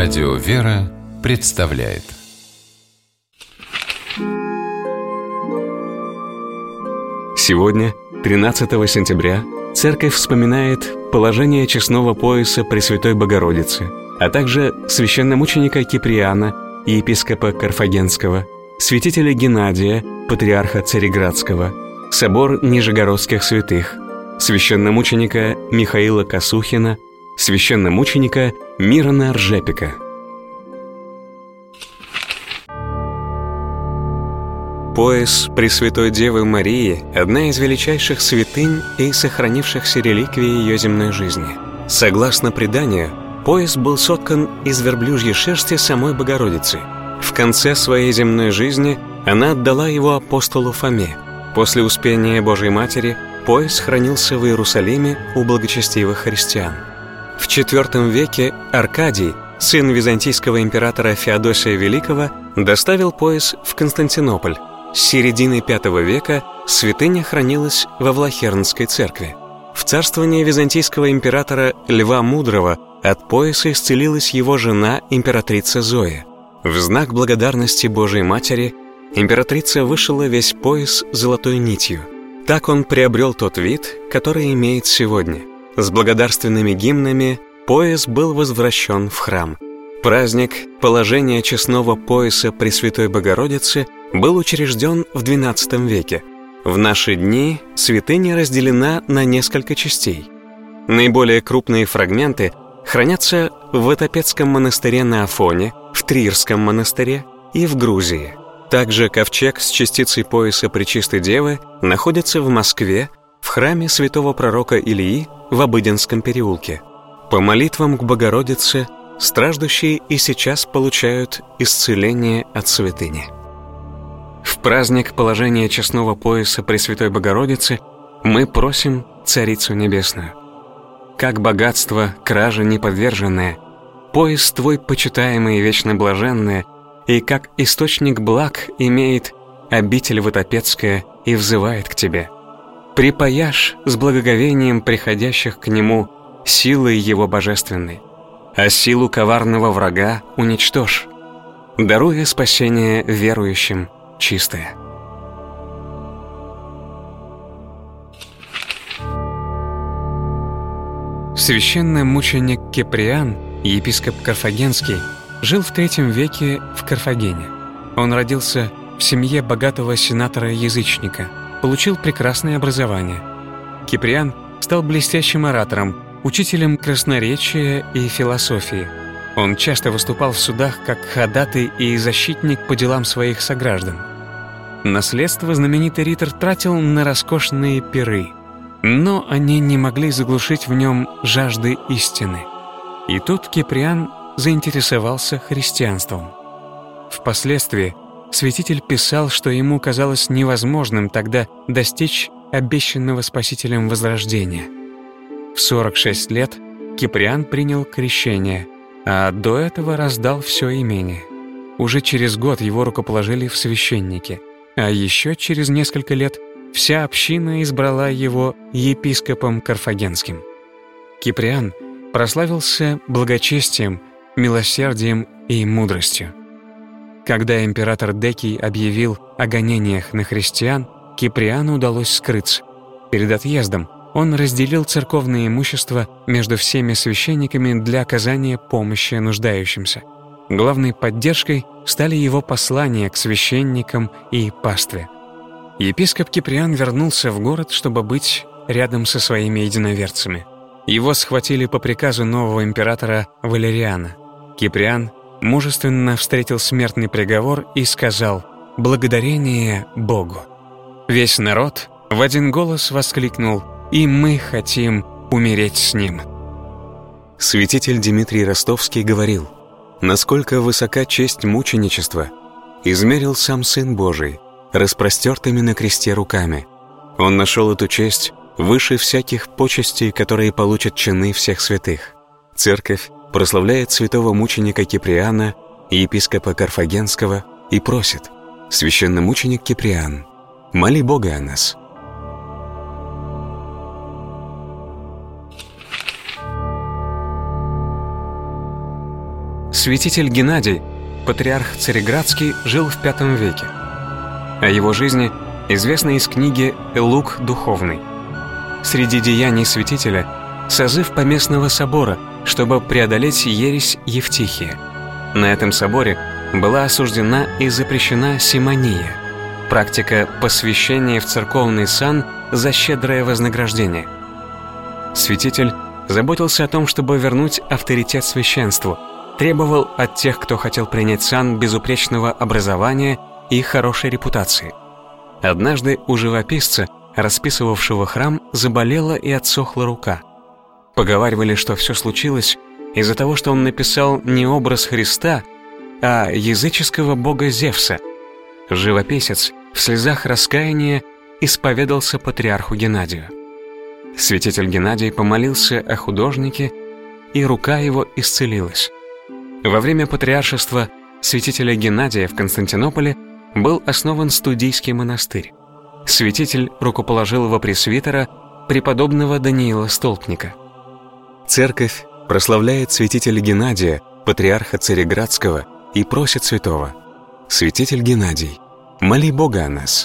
Радио «Вера» представляет. Сегодня, 13 сентября, Церковь вспоминает положение честного пояса Пресвятой Богородицы, а также священномученика Киприана, епископа Карфагенского, святителя Геннадия, патриарха Цареградского, собор Нижегородских святых, священномученика Михаила Косухина, священномученика Мирона Ржепика. Пояс Пресвятой Девы Марии – одна из величайших святынь и сохранившихся реликвий ее земной жизни. Согласно преданию, пояс был соткан из верблюжьей шерсти самой Богородицы. В конце своей земной жизни она отдала его апостолу Фоме. После Успения Божией Матери пояс хранился в Иерусалиме у благочестивых христиан. В IV веке Аркадий, сын византийского императора Феодосия Великого, доставил пояс в Константинополь. С середины V века святыня хранилась во Влахернской церкви. В царствование византийского императора Льва Мудрого от пояса исцелилась его жена, императрица Зоя. В знак благодарности Божией Матери императрица вышила весь пояс золотой нитью. Так он приобрел тот вид, который имеет сегодня. С благодарственными гимнами пояс был возвращен в храм. Праздник положения честного пояса Пресвятой Богородицы был учрежден в XII веке. В наши дни святыня разделена на несколько частей. Наиболее крупные фрагменты хранятся в Ватопецком монастыре на Афоне, в Трирском монастыре и в Грузии. Также ковчег с частицей пояса Пречистой Девы находится в Москве, в храме святого пророка Илии в Обыденском переулке. По молитвам к Богородице страждущие и сейчас получают исцеление от святыни. В праздник положения честного пояса Пресвятой Богородицы мы просим Царицу Небесную. Как богатство, краже неподверженное, пояс Твой почитаемый и вечно блаженное, и как источник благ имеет обитель Ватопецкая и взывает к Тебе. Припаяшь с благоговением приходящих к Нему силой Его божественной, а силу коварного врага уничтожь, даруя спасение верующим чистое. Священномученик Киприан, епископ Карфагенский, жил в III веке в Карфагене. Он родился в семье богатого сенатора-язычника, получил прекрасное образование. Киприан стал блестящим оратором, учителем красноречия и философии. Он часто выступал в судах как ходатай и защитник по делам своих сограждан. Наследство знаменитый ритор тратил на роскошные пиры, но они не могли заглушить в нем жажды истины. И тут Киприан заинтересовался христианством. Впоследствии святитель писал, что ему казалось невозможным тогда достичь обещанного Спасителем возрождения. В 46 лет Киприан принял крещение, а до этого раздал все имение. Уже через год его рукоположили в священники, а еще через несколько лет вся община избрала его епископом Карфагенским. Киприан прославился благочестием, милосердием и мудростью. Когда император Декий объявил о гонениях на христиан, Киприану удалось скрыться. Перед отъездом он разделил церковное имущество между всеми священниками для оказания помощи нуждающимся. Главной поддержкой стали его послания к священникам и пастве. Епископ Киприан вернулся в город, чтобы быть рядом со своими единоверцами. Его схватили по приказу нового императора Валериана. Киприан мужественно встретил смертный приговор и сказал «Благодарение Богу». Весь народ в один голос воскликнул «И мы хотим умереть с ним». Святитель Дмитрий Ростовский говорил: «Насколько высока честь мученичества измерил сам Сын Божий распростертыми на кресте руками. Он нашел эту честь выше всяких почестей, которые получат чины всех святых. Церковь прославляет святого мученика Киприана и епископа Карфагенского и просит: священномученик Киприан, моли Бога о нас». Святитель Геннадий, патриарх Цареградский, жил в V веке. О его жизни известно из книги «Лук духовный». Среди деяний святителя – созыв поместного собора, чтобы преодолеть ересь Евтихия. На этом соборе была осуждена и запрещена симония – практика посвящения в церковный сан за щедрое вознаграждение. Святитель заботился о том, чтобы вернуть авторитет священству, требовал от тех, кто хотел принять сан, безупречного образования и хорошей репутации. Однажды у живописца, расписывавшего храм, заболела и отсохла рука. Поговаривали, что все случилось из-за того, что он написал не образ Христа, а языческого бога Зевса. Живописец в слезах раскаяния исповедался патриарху Геннадию. Святитель Геннадий помолился о художнике, и рука его исцелилась. Во время патриаршества святителя Геннадия в Константинополе был основан студийский монастырь. Святитель рукоположил во пресвитера преподобного Даниила Столпника. Церковь прославляет святителя Геннадия, патриарха Цареградского, и просит святого: «Святитель Геннадий, моли Бога о нас».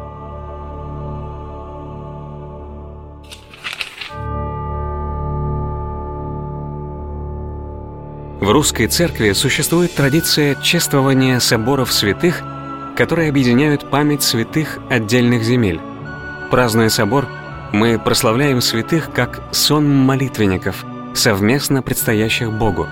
В русской церкви существует традиция чествования соборов святых, которые объединяют память святых отдельных земель. Празднуя собор, мы прославляем святых как сон молитвенников, совместно предстоящих Богу.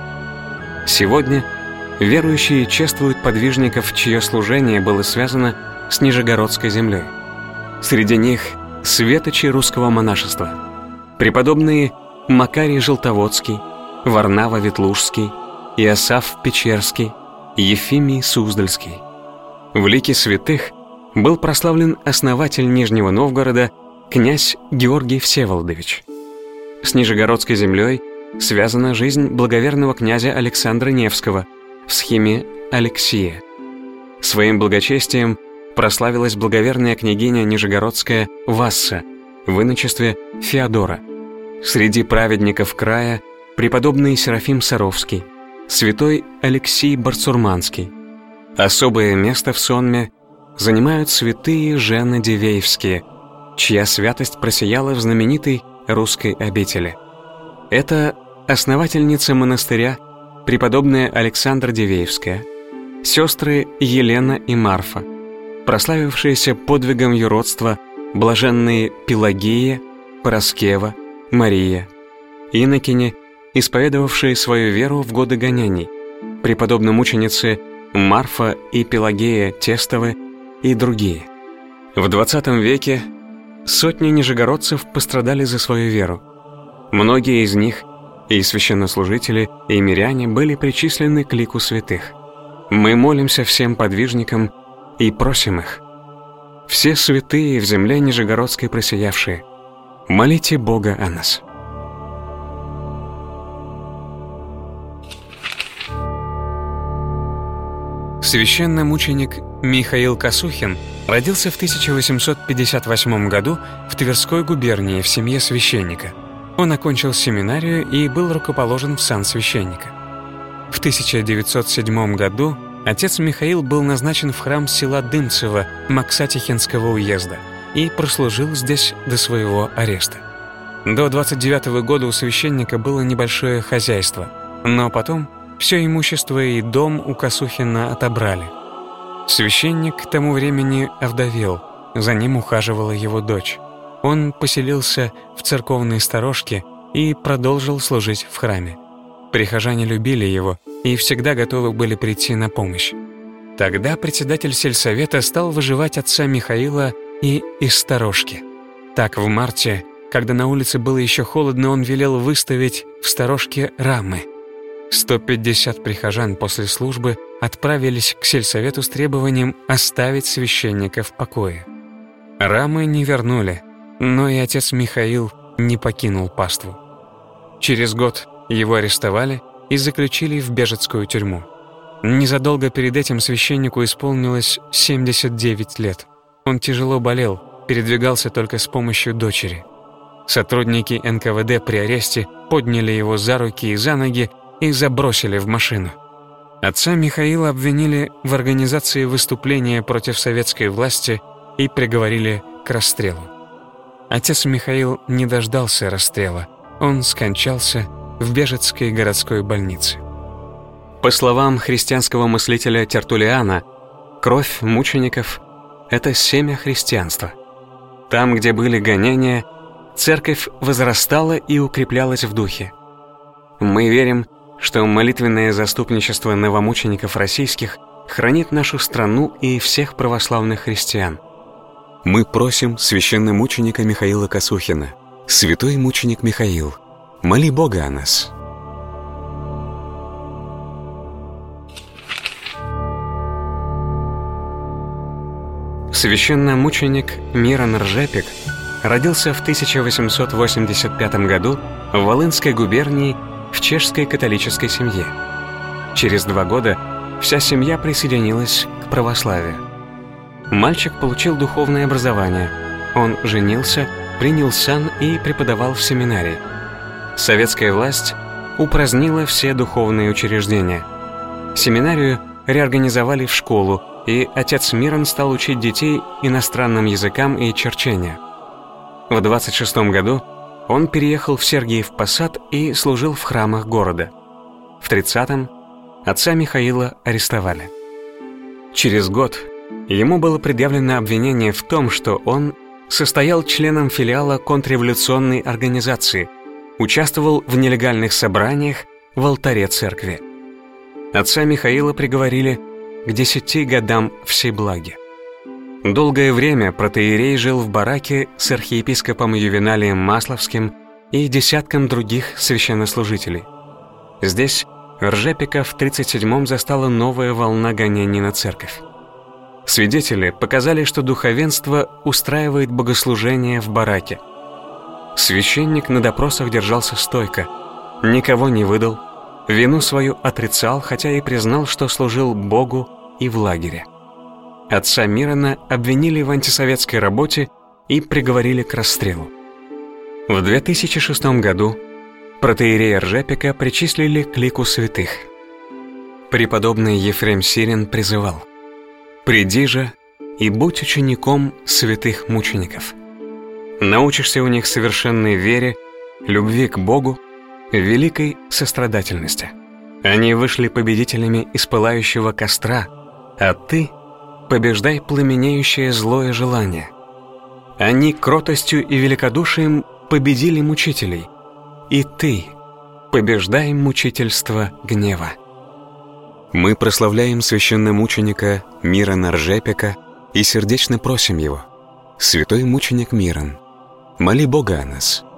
Сегодня верующие чествуют подвижников, чье служение было связано с Нижегородской землей. Среди них светочи русского монашества, преподобные Макарий Желтоводский, Варнава Ветлужский, Иосаф Печерский, Ефимий Суздальский. В лике святых был прославлен основатель Нижнего Новгорода князь Георгий Всеволодович. С Нижегородской землей связана жизнь благоверного князя Александра Невского в схеме Алексия. Своим благочестием прославилась благоверная княгиня Нижегородская Васса в иночестве Феодора. Среди праведников края преподобный Серафим Саровский, святой Алексий Барцурманский. Особое место в сонме занимают святые жены Дивеевские, чья святость просияла в знаменитой русской обители. Это основательница монастыря, преподобная Александра Дивеевская, сестры Елена и Марфа, прославившиеся подвигом юродства блаженные Пелагея, Параскева, Мария, инокини, исповедовавшие свою веру в годы гонений, преподобно-мученицы Марфа и Пелагея Тестовы и другие. В XX веке сотни нижегородцев пострадали за свою веру. Многие из них, и священнослужители, и миряне, были причислены к лику святых. Мы молимся всем подвижникам и просим их: все святые в земле Нижегородской просиявшие, молите Бога о нас. Священномученик Михаил Косухин родился в 1858 году в Тверской губернии в семье священника. Он окончил семинарию и был рукоположен в сан священника. В 1907 году отец Михаил был назначен в храм села Дымцево Максатихинского уезда и прослужил здесь до своего ареста. До 29 года у священника было небольшое хозяйство, но потом все имущество и дом у Косухина отобрали. Священник к тому времени овдовел, за ним ухаживала его дочь. Он поселился в церковной сторожке и продолжил служить в храме. Прихожане любили его и всегда готовы были прийти на помощь. Тогда председатель сельсовета стал выживать отца Михаила и из сторожки. Так в марте, когда на улице было еще холодно, он велел выставить в сторожке рамы. 150 прихожан после службы отправились к сельсовету с требованием оставить священника в покое. Рамы не вернули, но и отец Михаил не покинул паству. Через год его арестовали и заключили в Бежецкую тюрьму. Незадолго перед этим священнику исполнилось 79 лет. Он тяжело болел, передвигался только с помощью дочери. Сотрудники НКВД при аресте подняли его за руки и за ноги и забросили в машину. Отца Михаила обвинили в организации выступления против советской власти и приговорили к расстрелу. Отец Михаил не дождался расстрела, он скончался в Бежецкой городской больнице. По словам христианского мыслителя Тертуллиана, кровь мучеников — это семя христианства. Там, где были гонения, церковь возрастала и укреплялась в духе. Мы верим, что молитвенное заступничество новомучеников российских хранит нашу страну и всех православных христиан. Мы просим священномученика Михаила Косухина: святой мученик Михаил, моли Бога о нас. Священномученик Мирон Ржепик родился в 1885 году в Волынской губернии в чешской католической семье. Через 2 года вся семья присоединилась к православию. Мальчик получил духовное образование. Он женился, принял сан и преподавал в семинарии. Советская власть упразднила все духовные учреждения. Семинарию реорганизовали в школу, и отец Мирон стал учить детей иностранным языкам и черчению. В 26 году он переехал в Сергиев Посад и служил в храмах города. В 30-м отца Михаила арестовали. Через год ему было предъявлено обвинение в том, что он состоял членом филиала контрреволюционной организации, участвовал в нелегальных собраниях в алтаре церкви. Отца Михаила приговорили к 10 годам всеблаги. Долгое время протоиерей жил в бараке с архиепископом Ювеналием Масловским и десятком других священнослужителей. Здесь Ржепика в 37-м застала новая волна гонений на церковь. Свидетели показали, что духовенство устраивает богослужение в бараке. Священник на допросах держался стойко, никого не выдал, вину свою отрицал, хотя и признал, что служил Богу и в лагере. Отца Мирона обвинили в антисоветской работе и приговорили к расстрелу. В 2006 году протоиерея Ржепика причислили к лику святых. Преподобный Ефрем Сирин призывал: «Приди же и будь учеником святых мучеников. Научишься у них совершенной вере, любви к Богу, великой сострадательности. Они вышли победителями из пылающего костра, а ты побеждай пламенеющее злое желание. Они кротостью и великодушием победили мучителей, и ты побеждай мучительство гнева». Мы прославляем священномученика Мирона Ржепика и сердечно просим его: святой мученик Мирон, моли Бога о нас.